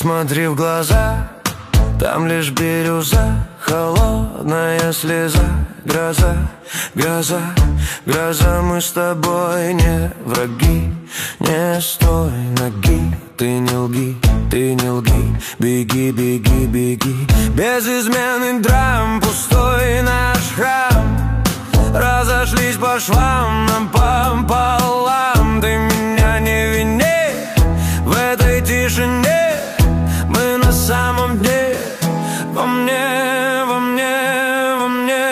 Посмотри в глаза, там лишь бирюза, холодная слеза. Гроза, гроза, гроза, мы с тобой не враги. Не стой ноги, ты не лги, ты не лги. Беги, беги, беги. Без измены драм, пустой наш храм. Разошлись по швам напополам. Ты меня не вини в этой тишине. Мы на самом дне, во мне, во мне, во мне.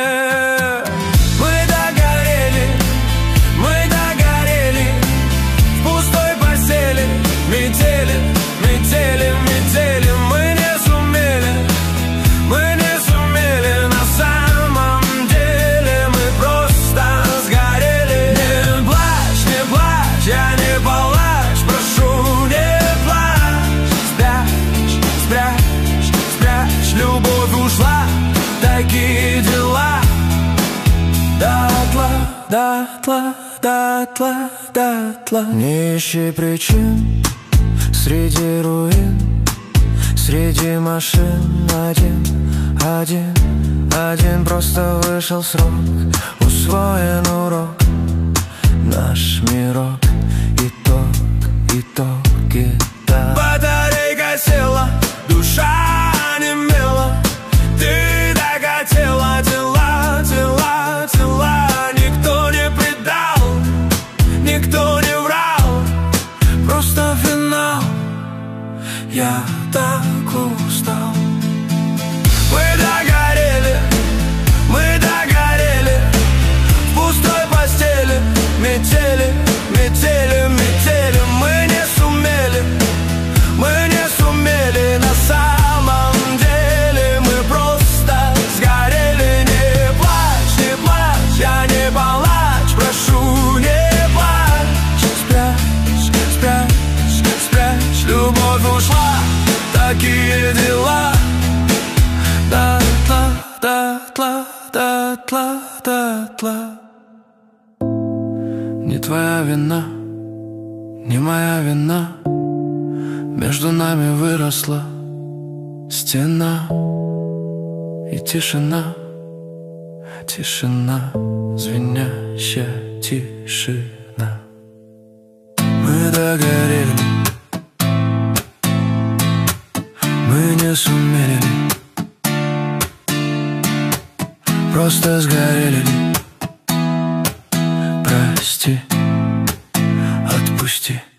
Мы догорели, мы догорели. В пустой постели метели, метели, метели. Мы не сумели, мы не сумели. На самом деле мы просто сгорели. Не плачь, не плачь, я не палач, прошу, не плачь. Спрячь, спрячь, спрячь, любовь ушла, такие дела. Дотла, дотла, дотла, дотла. Не ищи причин среди руин, среди машин. Один, один, один. Просто вышел срок, усвоен урок. Наш мирок, итог, итог, итог. Батарейка села, душа онемела. Ты так хотела, тела, тела, тела. Никто не предал, никто не врал. Просто финал, я так устал. Мы догорели, мы догорели. В пустой постели метели, метели, метели. Мы не сумели, мы не сумели. На самом деле мы просто сгорели. Не плачь, не плачь, я не палач, прошу, не плачь. Спрячь, спрячь, спрячь, любовь ушла, такие дела. Дотла, дотла, дотла, дотла. Не твоя вина, не моя вина. Между нами выросла стена и тишина, тишина, звенящая тишина. Мы догорели, мы не сумели, просто сгорели. Прости, отпусти.